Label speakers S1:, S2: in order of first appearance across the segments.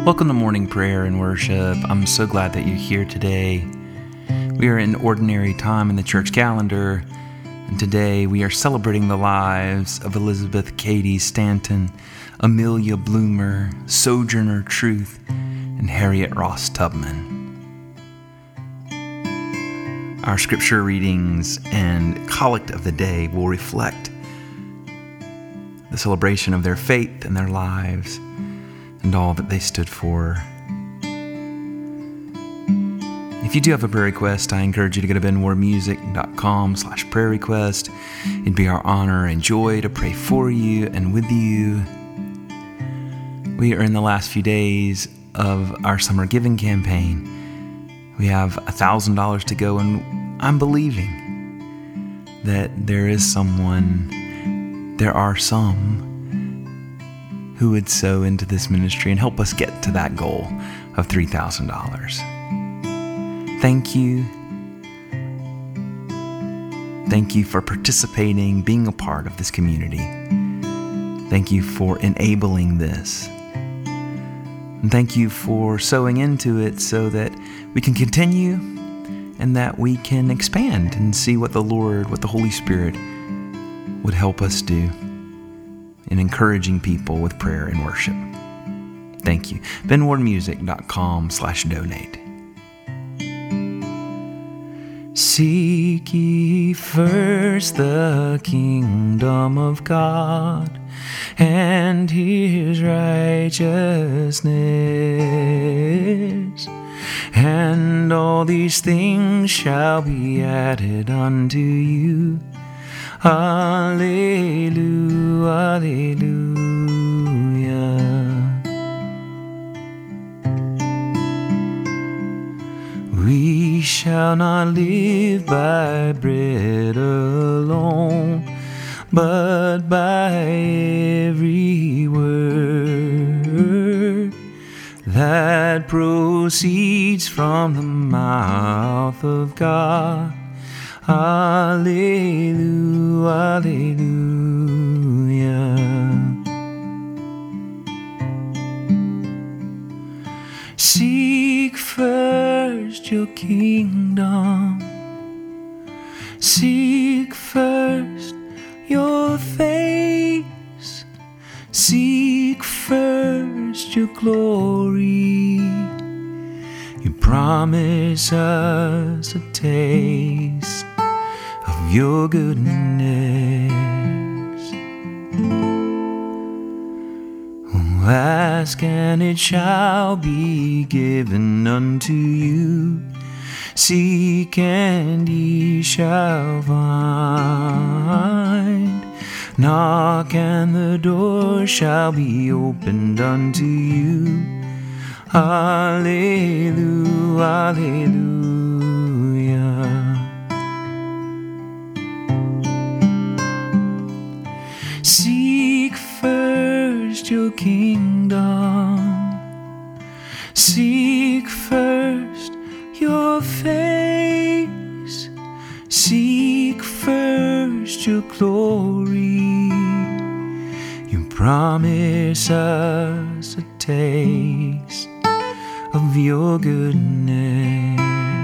S1: Welcome to morning prayer and worship. I'm so glad that you're here today. We are in ordinary time in the church calendar, and today we are celebrating the lives of Elizabeth Cady Stanton, Amelia Bloomer, Sojourner Truth, and Harriet Ross Tubman. Our scripture readings and collect of the day will reflect the celebration of their faith and their lives and all that they stood for. If you do have a prayer request, I encourage you to go to benwardmusic.com/prayer request. It'd be our honor and joy to pray for you and with you. We are in the last few days of our summer giving campaign. We have $1,000 to go, and I'm believing that there are some who would sow into this ministry and help us get to that goal of $3,000. Thank you. Thank you for participating, being a part of this community. Thank you for enabling this. And thank you for sowing into it so that we can continue and that we can expand and see what the Lord, what the Holy Spirit would help us do in encouraging people with prayer and worship. Thank you. benwardmusic.com/donate. Seek ye first the kingdom of God and His righteousness, and all these things shall be added unto you. Alleluia, alleluia. We shall not live by bread alone, but by every word that proceeds from the mouth of God. Alleluia, alleluia. Seek first your kingdom. Seek first your face. Seek first your glory. You promise us a taste of your goodness. Oh, ask and it shall be given unto you. Seek and ye shall find. Knock and the door shall be opened unto you. Alleluia, alleluia. Seek first your kingdom. Seek first your face. Seek first your glory. You promise us a taste of your goodness.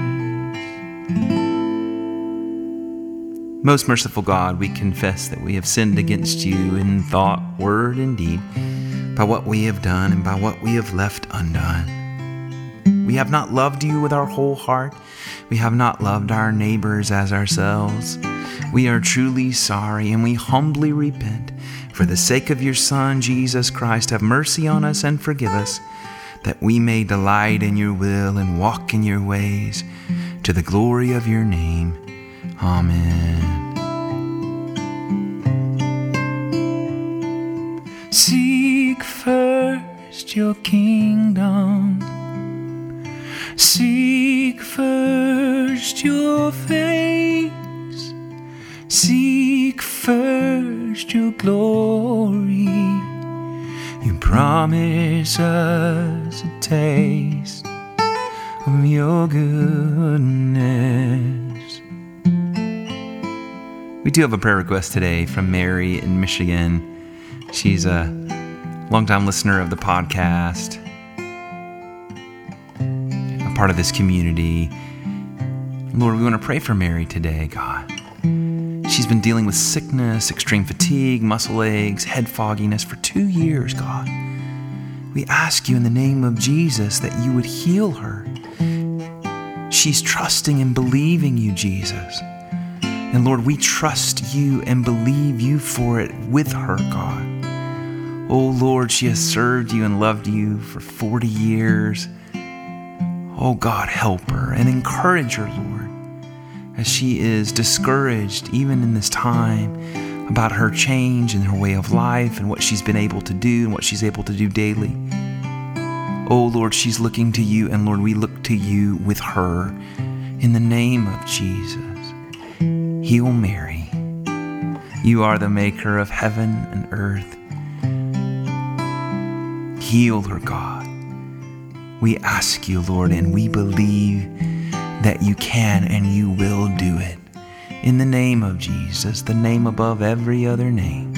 S1: Most merciful God, we confess that we have sinned against you in thought, word, and deed, by what we have done and by what we have left undone. We have not loved you with our whole heart. We have not loved our neighbors as ourselves. We are truly sorry, and we humbly repent. For the sake of your Son, Jesus Christ, have mercy on us and forgive us, that we may delight in your will and walk in your ways, to the glory of your name. Amen. Seek first your kingdom. Seek first your face. Seek first your glory. You promise us a taste of your goodness. We do have a prayer request today from Mary in Michigan. She's a longtime listener of the podcast. part of this community. Lord, we want to pray for Mary today, God. She's been dealing with sickness, extreme fatigue, muscle aches, head fogginess for 2 years, God. We ask you in the name of Jesus that you would heal her. She's trusting and believing you, Jesus. And Lord, we trust you and believe you for it with her, God. Oh Lord, she has served you and loved you for 40 years. Oh God, help her and encourage her, Lord, as she is discouraged even in this time about her change and her way of life and what she's been able to do and what she's able to do daily. Oh Lord, she's looking to you, and Lord, we look to you with her in the name of Jesus. Heal Mary. You are the maker of heaven and earth. Heal her, God. We ask you, Lord, and we believe that you can and you will do it. In the name of Jesus, the name above every other name.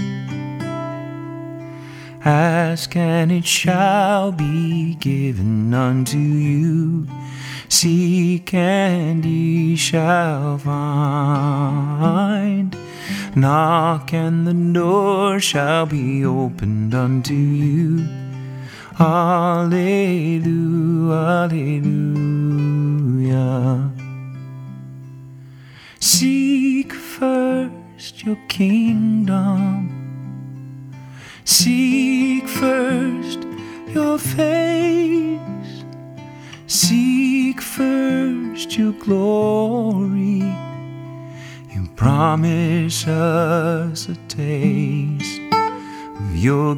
S1: Ask and it shall be given unto you. Seek and ye shall find. Knock and the door shall be opened unto you. Hallelujah, hallelujah. Seek first your kingdom. Seek first your face. Seek first your glory. You promise us a taste of your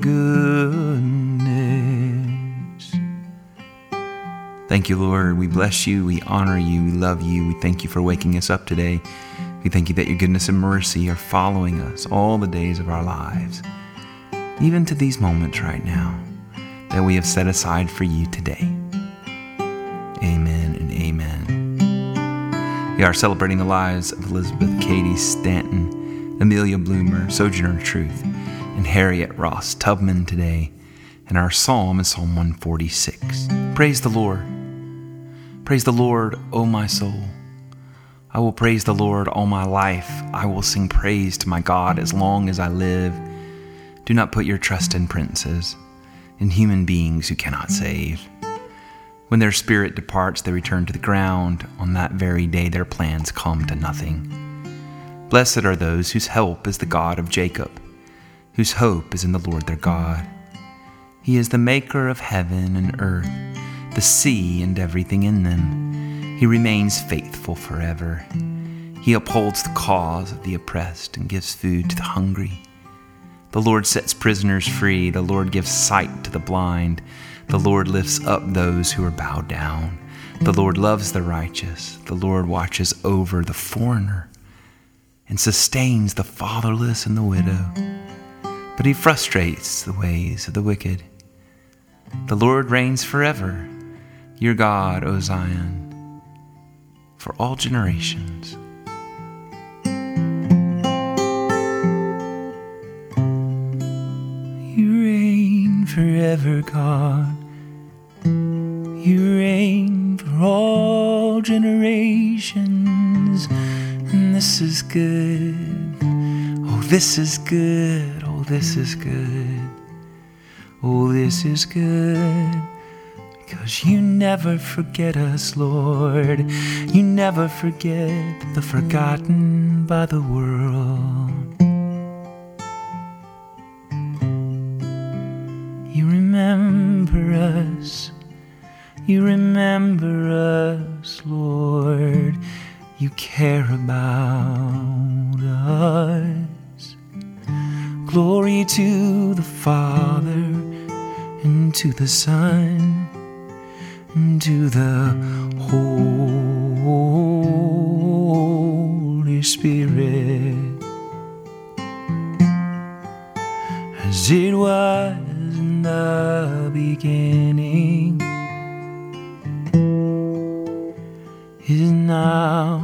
S1: goodness. Thank you, Lord. We bless you. We honor you. We love you. We thank you for waking us up today. We thank you that your goodness and mercy are following us all the days of our lives, even to these moments right now that we have set aside for you today. Amen and amen. We are celebrating the lives of Elizabeth Cady Stanton, Amelia Bloomer, Sojourner Truth, and Harriet Ross Tubman today. And our psalm is Psalm 146. Praise the Lord. Praise the Lord, O my soul. I will praise the Lord all my life. I will sing praise to my God as long as I live. Do not put your trust in princes, in human beings who cannot save. When their spirit departs, they return to the ground. On that very day, their plans come to nothing. Blessed are those whose help is the God of Jacob, whose hope is in the Lord their God. He is the maker of heaven and earth, the sea and everything in them. He remains faithful forever. He upholds the cause of the oppressed and gives food to the hungry. The Lord sets prisoners free. The Lord gives sight to the blind. The Lord lifts up those who are bowed down. The Lord loves the righteous. The Lord watches over the foreigner and sustains the fatherless and the widow. But he frustrates the ways of the wicked. The Lord reigns forever, your God, O Zion, for all generations. You reign forever, God. You reign for all generations. And this is good. Oh, this is good. Oh, this is good. Oh, this is good. Because you never forget us, Lord. You never forget the forgotten by the world. You remember us. You remember us, Lord. You care about us. Glory to the Father, and to the Son, and to the Holy Spirit, as it was in the beginning, is now,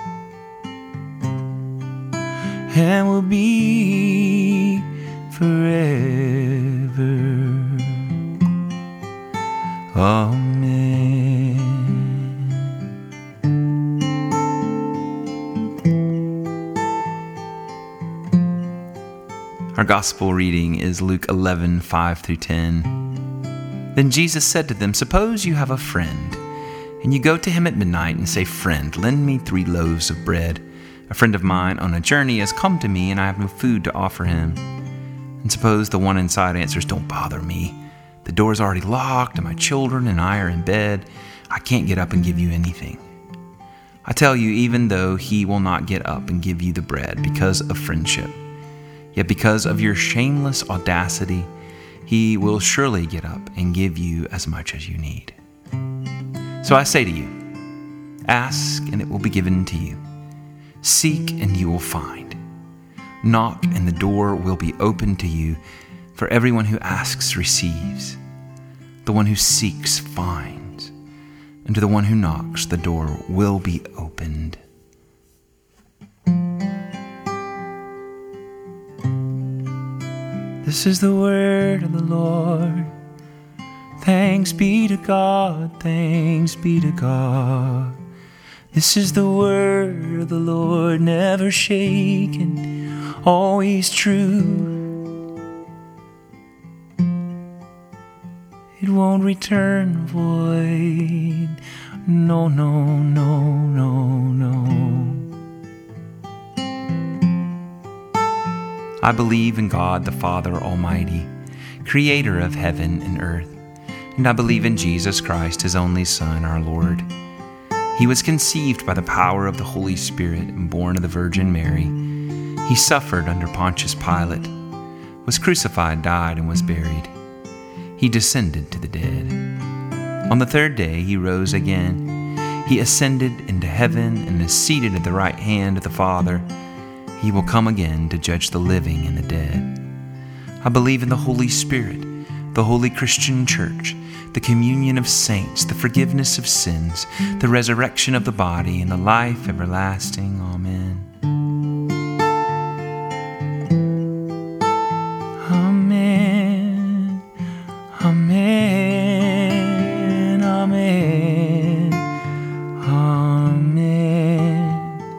S1: and will be forever. Amen. gospel reading is Luke 11:5-10. Then Jesus said to them, "Suppose you have a friend, and you go to him at midnight and say, 'Friend, lend me 3 loaves of bread. A friend of mine on a journey has come to me, and I have no food to offer him.' And suppose the one inside answers, 'Don't bother me. The door's already locked, and my children and I are in bed. I can't get up and give you anything.' I tell you, even though he will not get up and give you the bread because of friendship, yet because of your shameless audacity, he will surely get up and give you as much as you need. So I say to you, ask and it will be given to you. Seek and you will find. Knock and the door will be opened to you. For everyone who asks receives. The one who seeks finds. And to the one who knocks, the door will be opened." This is the word of the Lord. Thanks be to God, thanks be to God. This is the word of the Lord, never shaken, always true. It won't return void. No, no, no, no, no. I believe in God the Father Almighty, creator of heaven and earth. And I believe in Jesus Christ, his only Son, our Lord. He was conceived by the power of the Holy Spirit and born of the Virgin Mary. He suffered under Pontius Pilate, was crucified, died, and was buried. He descended to the dead. On the 3rd day he rose again. He ascended into heaven and is seated at the right hand of the Father. He will come again to judge the living and the dead. I believe in the Holy Spirit, the holy Christian Church, the communion of saints, the forgiveness of sins, the resurrection of the body, and the life everlasting. Amen. Amen. Amen. Amen. Amen.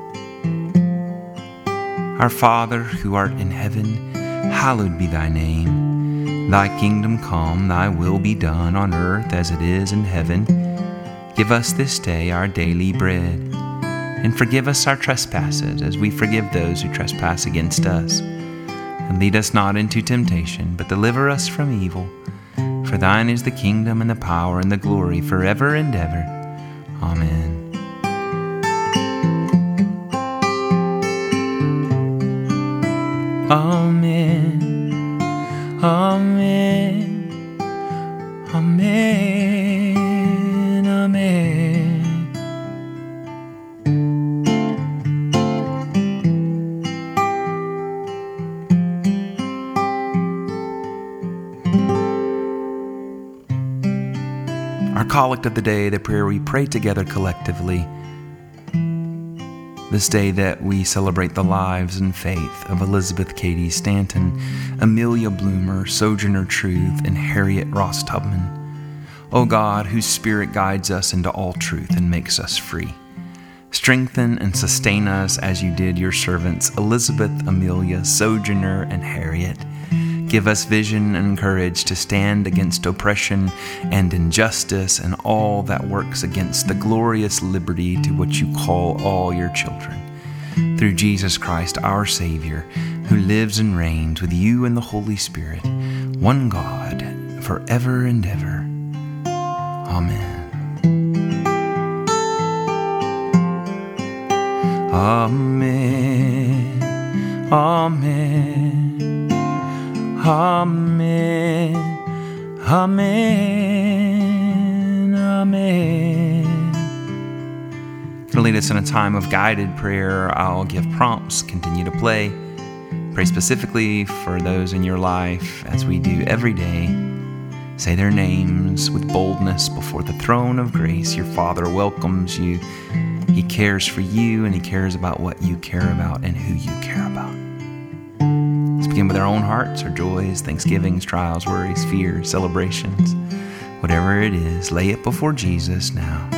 S1: Our Father, who art in heaven, hallowed be thy name. Thy kingdom come, thy will be done on earth as it is in heaven. Give us this day our daily bread, and forgive us our trespasses as we forgive those who trespass against us. And lead us not into temptation, but deliver us from evil. For thine is the kingdom and the power and the glory forever and ever. Amen. Amen. Amen. Amen. Amen. Our collect of the day, the prayer we pray together collectively. This day that we celebrate the lives and faith of Elizabeth Cady Stanton, Amelia Bloomer, Sojourner Truth, and Harriet Ross Tubman. O God, whose Spirit guides us into all truth and makes us free, strengthen and sustain us as you did your servants Elizabeth, Amelia, Sojourner, and Harriet. Give us vision and courage to stand against oppression and injustice and all that works against the glorious liberty to which you call all your children. Through Jesus Christ, our Savior, who lives and reigns with you and the Holy Spirit, one God, forever and ever. Amen. Amen. Amen. Amen. Amen. Amen. To lead us in a time of guided prayer, I'll give prompts. Continue to play. Pray specifically for those in your life as we do every day. Say their names with boldness before the throne of grace. Your Father welcomes you. He cares for you, and He cares about what you care about and who you care about. Let's begin with our own hearts, our joys, thanksgivings, trials, worries, fears, celebrations. Whatever it is, lay it before Jesus now.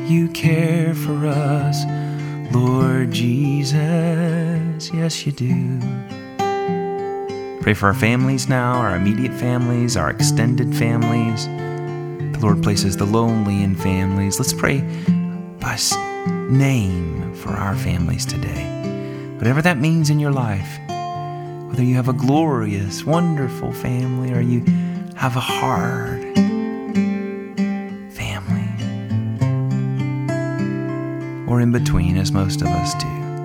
S1: You care for us, Lord Jesus. Yes, you do. Pray for our families now, our immediate families, our extended families. The Lord places the lonely in families. Let's pray by name for our families today. Whatever that means in your life, whether you have a glorious, wonderful family or you have a hard family, or in between, as most of us do.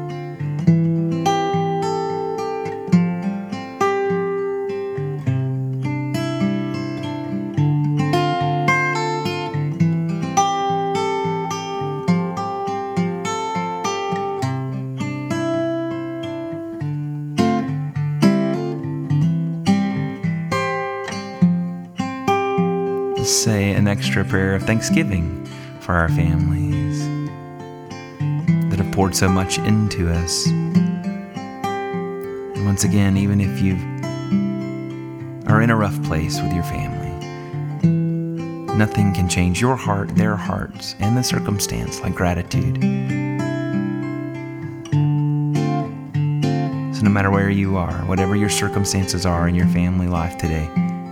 S1: Say an extra prayer of thanksgiving for our families that have poured so much into us. And once again, even if you are in a rough place with your family, nothing can change your heart, their hearts, and the circumstance like gratitude. So no matter where you are, whatever your circumstances are in your family life today,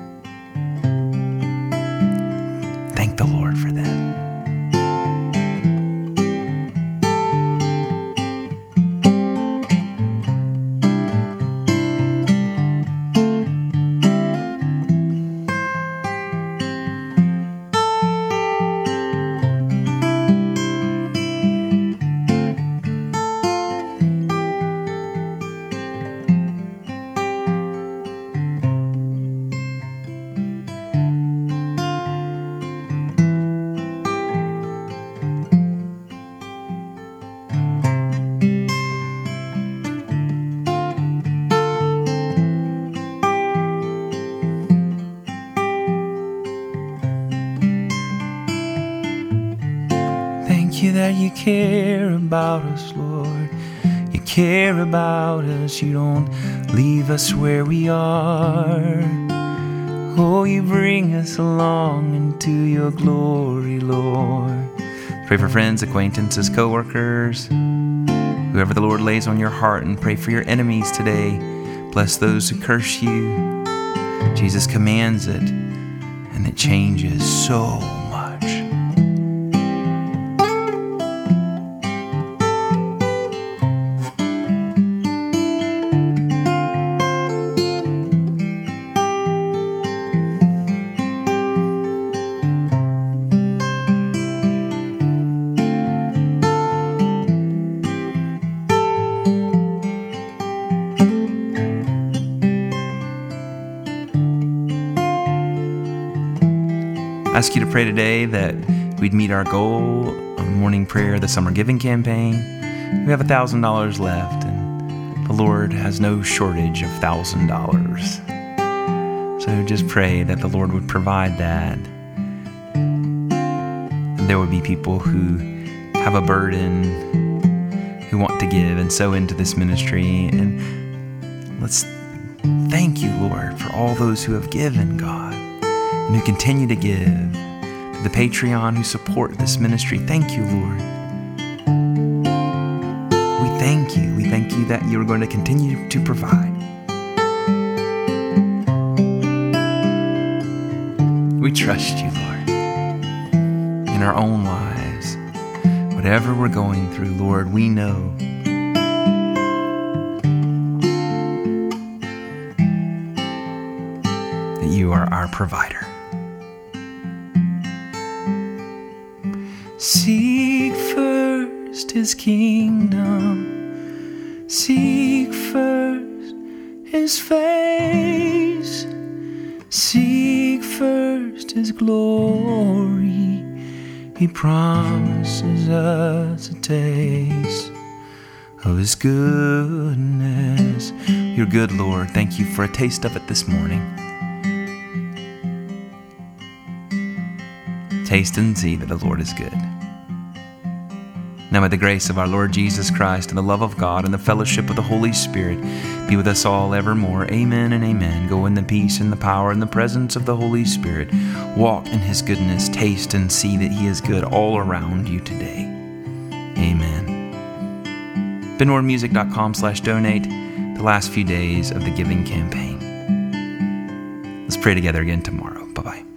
S1: thank the Lord for them. Thank you that you care about us, Lord. You care about us. You don't leave us where we are. Oh, you bring us along into your glory, Lord. Pray for friends, acquaintances, co-workers, whoever the Lord lays on your heart, and pray for your enemies today. Bless those who curse you. Jesus commands it, and it changes so much. I ask you to pray today that we'd meet our goal of morning prayer, the summer giving campaign. We have $1,000 left, and the Lord has no shortage of $1,000. So just pray that the Lord would provide that. And there would be people who have a burden, who want to give and sow into this ministry. And let's thank you, Lord, for all those who have given, God, and who continue to give, to the Patreon who support this ministry. Thank you, Lord. We thank you. We thank you that you're going to continue to provide. We trust you, Lord, in our own lives. Whatever we're going through, Lord, we know that you are our provider. Seek first his kingdom. Seek first his face. Seek first his glory. He promises us a taste of his goodness. You're good, Lord. Thank you for a taste of it this morning. Taste and see that the Lord is good. Now may the grace of our Lord Jesus Christ and the love of God and the fellowship of the Holy Spirit be with us all evermore. Amen and amen. Go in the peace and the power and the presence of the Holy Spirit. Walk in His goodness. Taste and see that He is good all around you today. Amen. BenWardMusic.com/donate. The last few days of the giving campaign. Let's pray together again tomorrow. Bye-bye.